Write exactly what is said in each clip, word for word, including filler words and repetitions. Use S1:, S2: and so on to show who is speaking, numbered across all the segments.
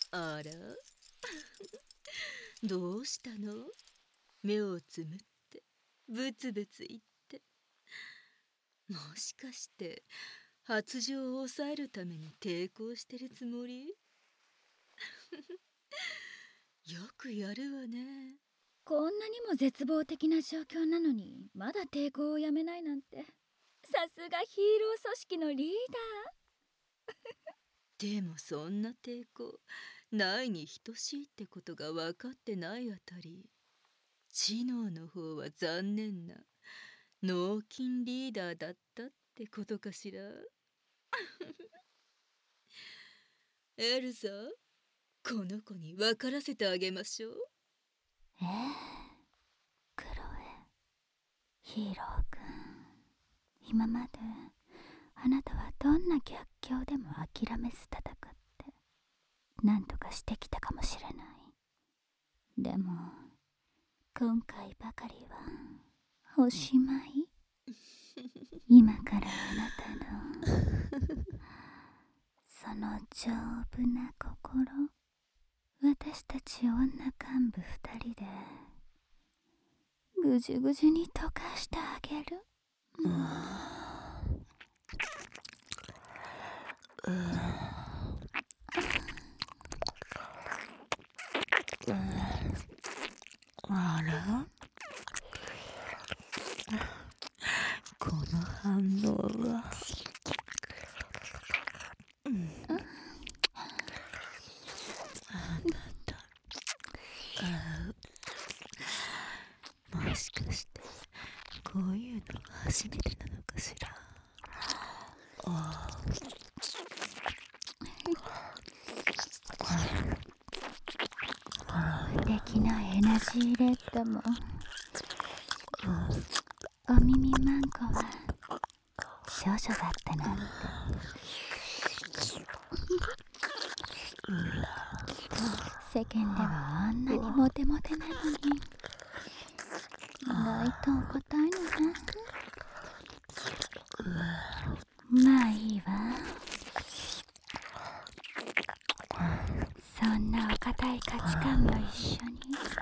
S1: あら、どうしたの？目をつむってブツブツ言って。もしかして発情を抑えるために抵抗してるつもり？よくやるわね。
S2: こんなにも絶望的な状況なのにまだ抵抗をやめないなんて、さすがヒーロー組織のリーダ
S1: でもそんな抵抗ないに等しいってことが分かってないあたり、知能の方は残念な脳筋リーダーだったってことかしら。エルザ、この子に分からせてあげましょう。
S2: ー。ええ、クロエ、ヒーローくん、今まであなたはどんな逆境でも諦めず戦って何とかしてきたかもしれない。でも今回ばかりはおしまい。今からあなたのその丈夫な心、私たち女幹部二人でぐじゅぐじゅに溶かしてあげる。うん
S1: あら、この反応は、うん、あなた、あ、もしかしてこういうの初めてなのかしら。あ
S2: 素敵なエナジーレッドもお耳マンコは少女だったなんて。世間ではあんなにモテモテなのに意外とお堅いのね。まあいいわ。そんなお堅い価値観も一緒に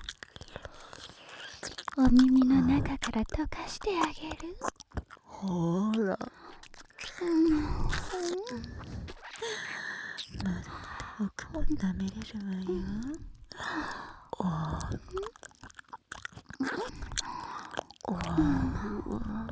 S2: お耳の中から溶かしてあげる。
S1: ほーら、
S2: うんうん、
S1: まだ奥も舐めれるわよ。おーおー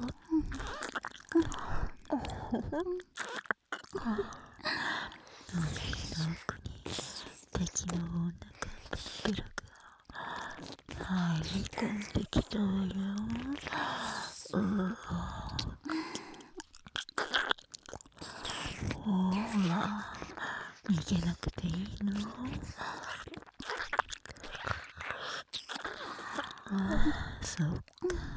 S1: 奥に敵の女かブラが入り込んできたわよ。うーほら、逃げなくていいの？ああ、そっか。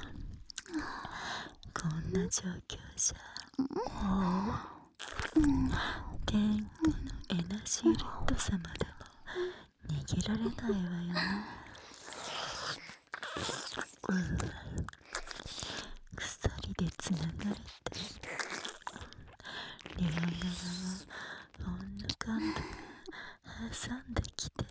S1: こんな状況じゃもう天下のエナジーレッド様でも逃げられないわよね。うう、鎖でつながれて両側を女幹部が挟んできて、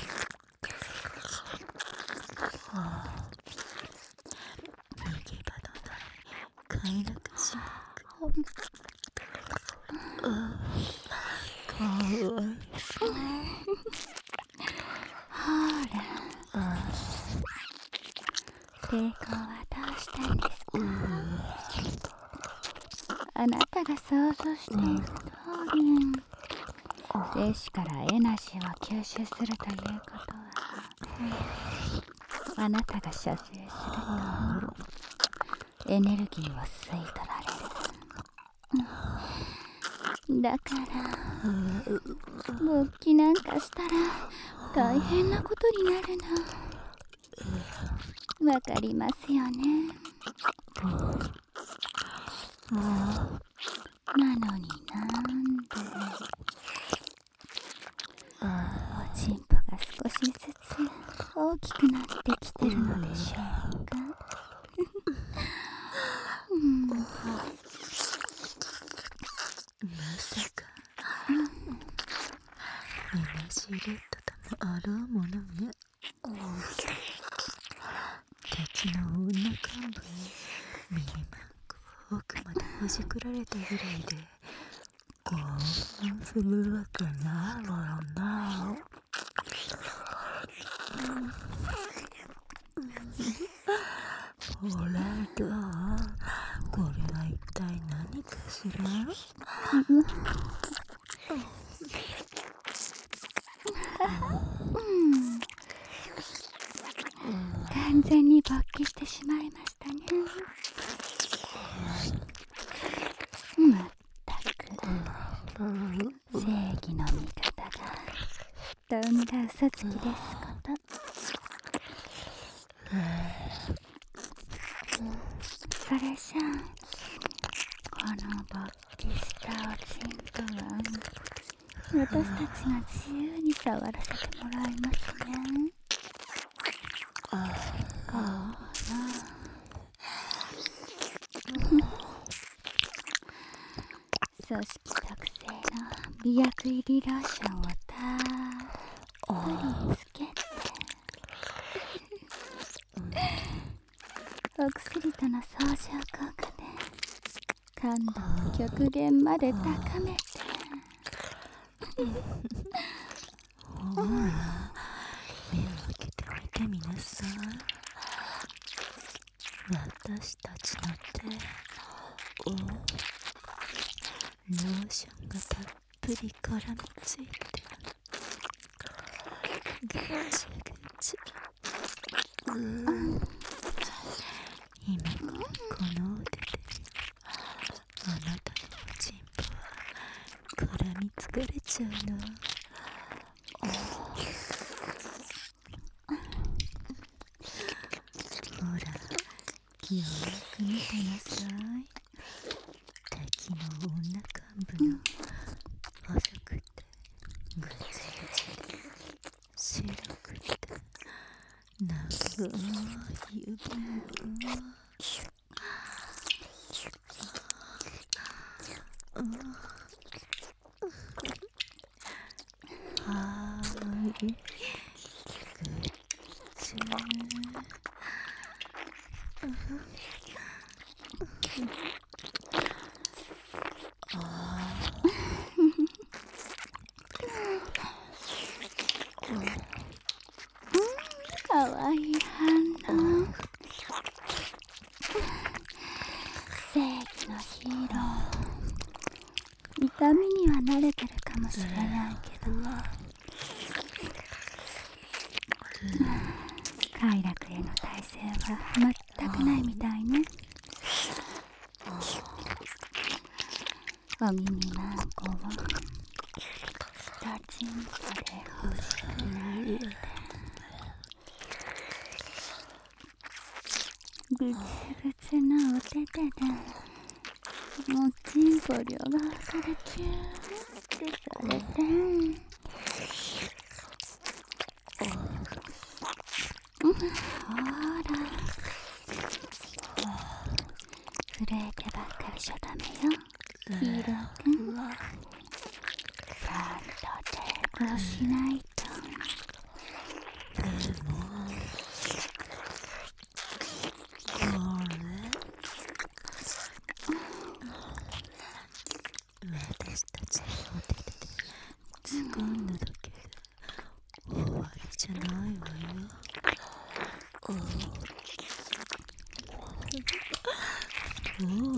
S1: はあ、逃げ場のない快楽地獄。ああ、かわいそう。
S2: ほら、抵抗はどうしたんですか？あなたが想像している通り、精子からエナジーを吸収するということは、あなたが射精するとエネルギーを吸い取られる。だから勃起なんかしたら大変なことになるの。わかりますよね。なのになんでおちんぽが少しずつ大きくなってきてるのでしょうか。うん、
S1: まさかエナジーレッドともあろうものね。敵の女幹部にミニマンクを奥までほじくられたぐらいで興奮するわけないわよな。ほらどう？これは一体何かしら？
S2: 完全に勃起してしまいましたね。まったく正義の味方がとんだ嘘つきですこと。それじゃあこの勃起したおちんこは私たちが自由に触らせてもらいますね。この組織特製の美薬入りローションをたっぷりつけてお薬との相乗効果で感度を極限まで高めて
S1: ほら、目を開けてみてみなさい。私たちの手をローションがたっぷり絡みついてぐちぐち、うん、今この腕であなたのおちんぽは絡みつかれちゃうの。ほら、よく見てなさい。敵の女幹部の細くてぐちぐちで白くて長い指がはーい、ぐっちゃ
S2: かわいい反応。正義のヒーロー。痛みには慣れてるかもしれないけど快楽への耐性は全くないみたいね。お耳マンコをドチンコで欲しくなるぐちぐちのお手手でもちんこ両側からキューってされてほら震えてばっかりじゃダメよヒーローくん。ちゃんと抵抗しないと。
S1: でもこれ私たちのお手手で掴んだだけで終わりじゃないわよ。そうよ。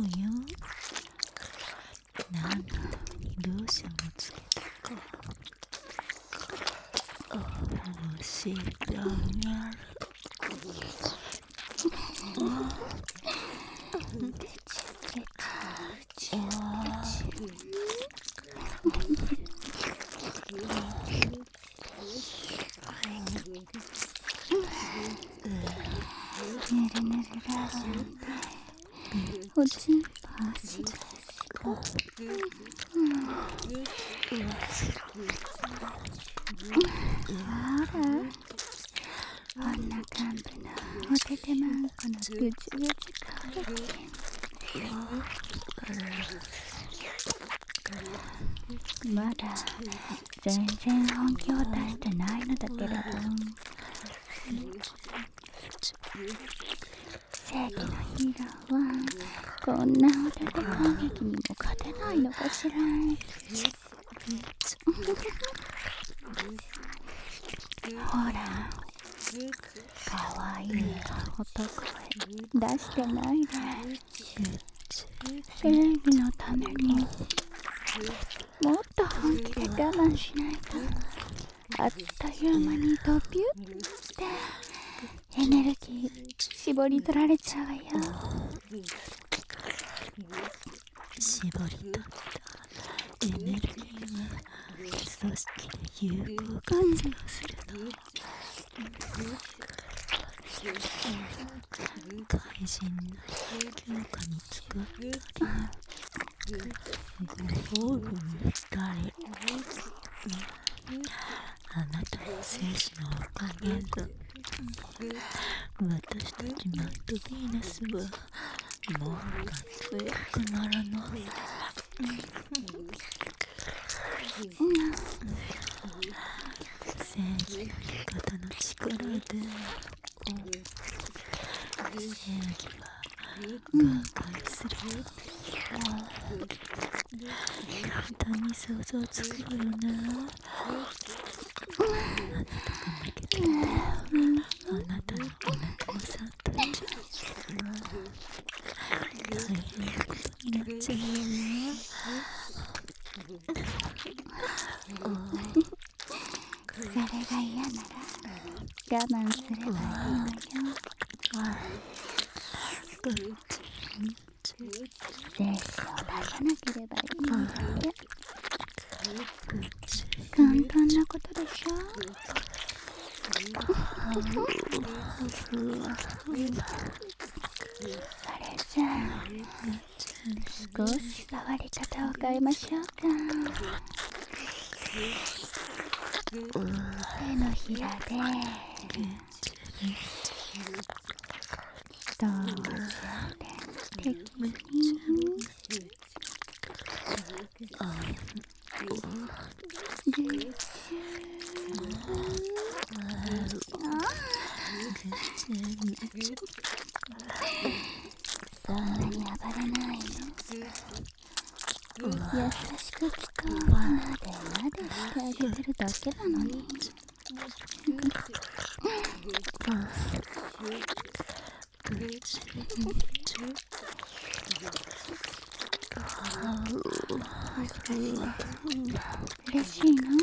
S1: 何のためにローションをつけたか教えてあげる。
S2: ぬるぬるラーションでおちんぽ足がしこほら女幹部のお手手まんこのぐちぐち香りまだ全然本気を出してないのだけれど、正義のヒーローはこんなお手手攻撃にも勝てないのかしら。ほら、かわいい男へ出してないで。正義のためにもっと本気で我慢しないと、あっという間にドピュってエネルギー絞り取られちゃうわよ。
S1: 絞り取ったエネルギーは組織で有効活用するの。怪人の強化に使ったり、ご褒美にしたり、あなたの精子のおかげで私たちマットヴィーナスはもっと強くなるの。正義の味方の力で正義は瓦解する。簡単に想像つくよね。あなたが負けたらあなたのお仲間さんたち大変なことになっちゃうよね。
S2: それが嫌なら我慢すればいいのよ。精子を出さなければいいんだって。簡単なことでしょ。それじゃあ少し触り方を変えましょうか。手のひらでどうして敵にそんなに暴れないの。優しくきっとなでなでしてあげてるだけなのに。嬉しいの？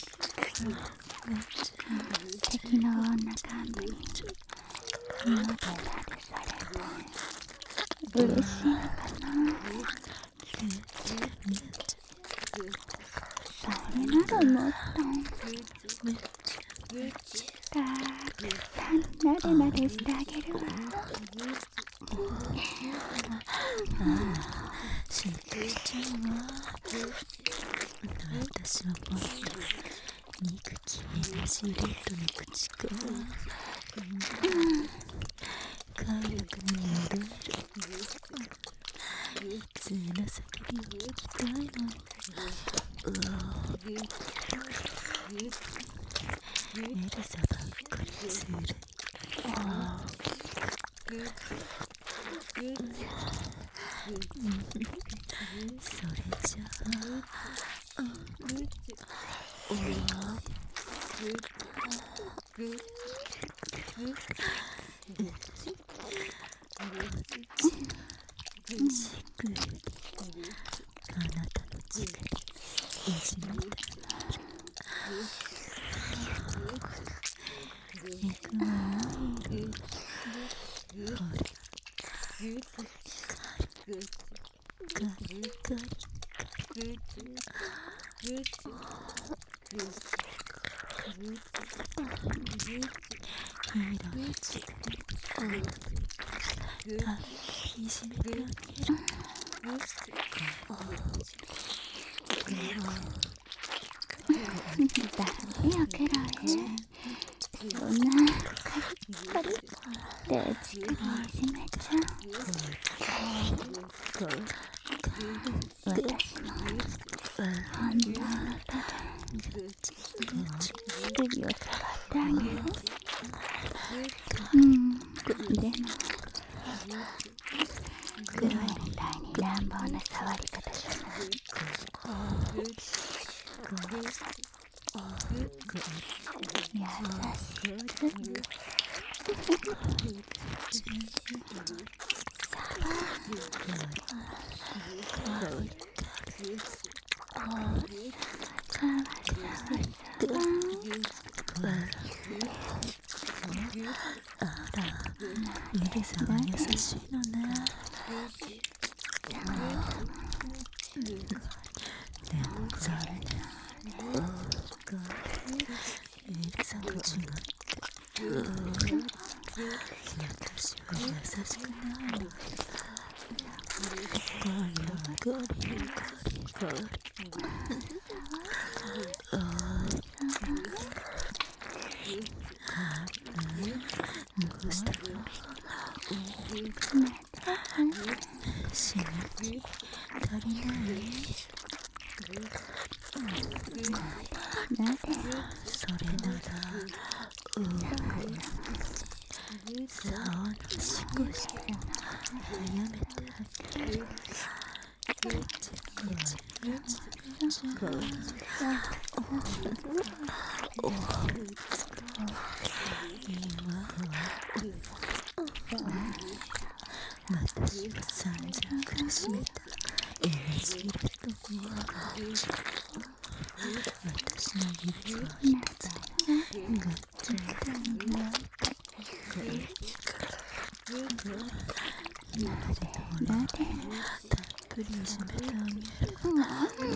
S2: 敵の女幹部になでなでされて嬉しいのかな。それならもっとたくさんなでなでしてあげるわ。
S1: しんとしちゃうわ。私はもっと憎きエナジーレッドの口から快楽に戻れる普通な叫びを聞きたいの。うわエルサばっかりずるい。それじゃあおわじくりあなたのじくりいじめたくなる。いくわよ。ほらカリカリカリヒーローのじくりたいじめてあげる。
S2: ダメよクロエ。そんなカリカリって乳首いじめちゃう。私もほんの手で首を触ってあげる。うんでもクロエみたいに乱暴な触り方じゃない。優しくミリさんは優しいのね。でもそれでミリさんと違って私は優しくないの。ゴリゴリゴリゴリどうしたの？刺激足りない？それならう竿のしこしやめてあげる。私は散々苦しめたエナジーレッドは私の指を一つガッチャンなでたっぷり締めてあげる。も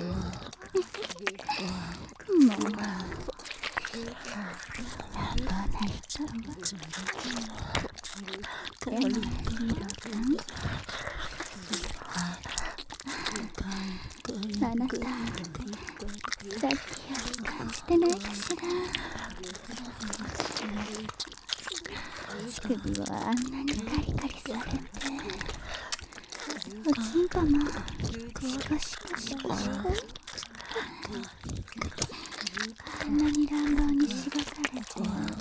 S2: う乱暴な人でもヒーロー君、あなたさっきより感じてないかしら。首をあんなにカリカリされて、おちんぽもシコシコシコシコ、あんなに乱暴にしばかれて、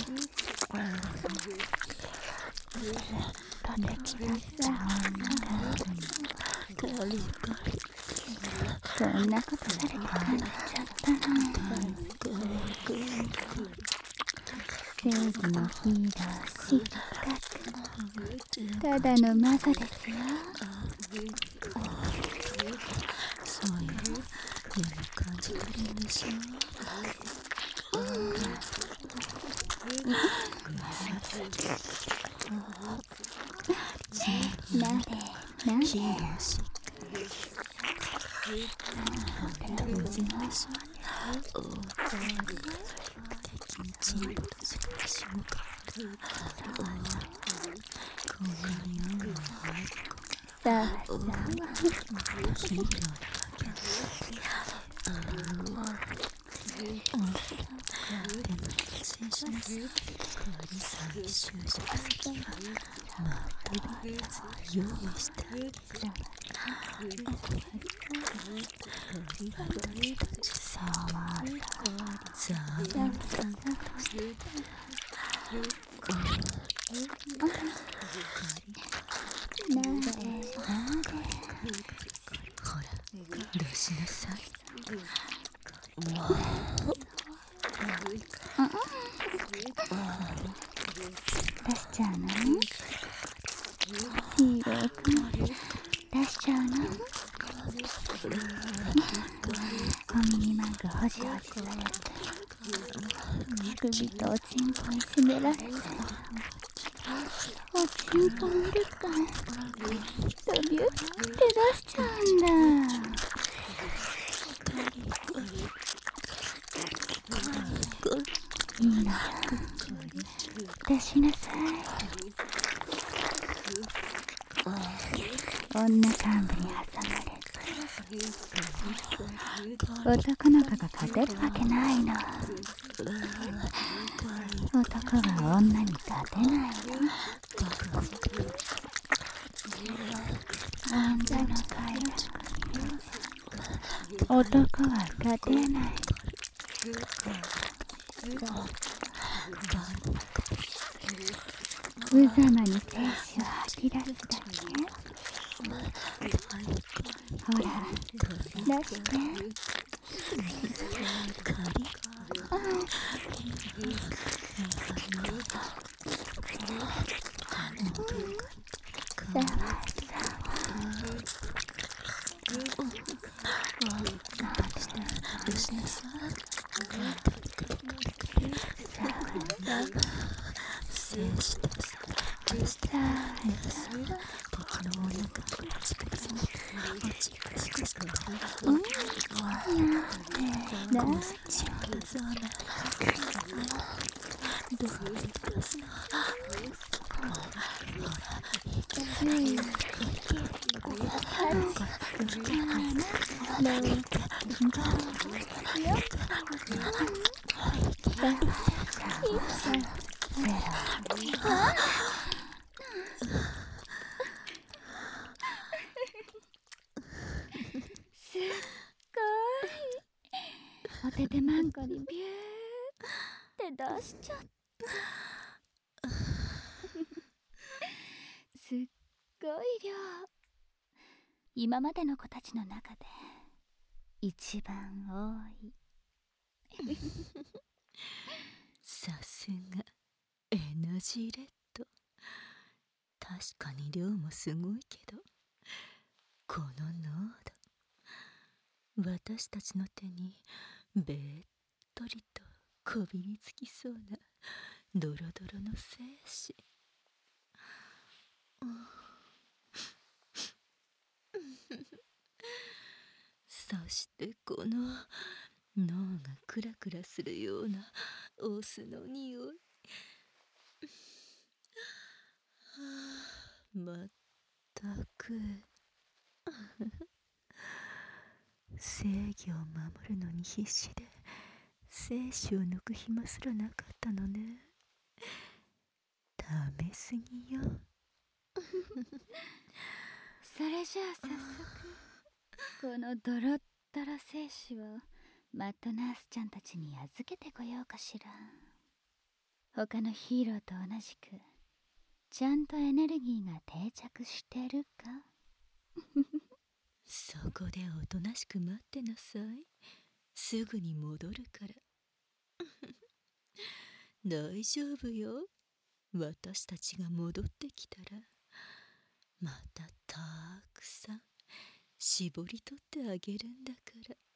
S2: ずっとできたさ女がそんなことされて感じちゃったの。正義のヒーロー失格。ただのマザですよ。そうよ、でも感じてるんでしょ。なれなれヒーロー失格。当然でしょ。敵にチンポとしかしもかこんなに運が入る子がさあさあヒーローだわけでも安心しなさい。再就職先はまた別用意してあげる。私たちさあざーんさんとしてなれなれほらどうしなさい。出しちゃうの？ヒーロー君出しちゃうの？お耳マークほじほじされて、首とおちんぽに締められて、おちんぽ見るかドビュって出しちゃうんだ。いいの出しなさい。女幹部に挟まれ男の子が勝てるわけないの。男は女に勝てないの。女の会話男は勝てない。 無様に精子を吐き出すだけ。ほら出して。さわさすっごい。お手手マンコにビューって出しちゃった。すっごい量。今までの子たちの中で一番多い。
S1: さすがエナジーレッド。確かに量もすごいけど、この濃度、私たちの手にべっとりとこびりつきそうなドロドロの精子。そしてこの脳がクラクラするようなオスの匂い。まったく正義を守るのに必死で精子を抜く暇すらなかったのね。ためすぎよ。
S2: それじゃあ早速このドロッドロ精子をマッドナースちゃんたちに預けてこようかしら。他のヒーローと同じくちゃんとエネルギーが定着してるか。
S1: そこでおとなしく待ってなさい。すぐに戻るから。大丈夫よ。私たちが戻ってきたらまたたくさん絞り取ってあげるんだから。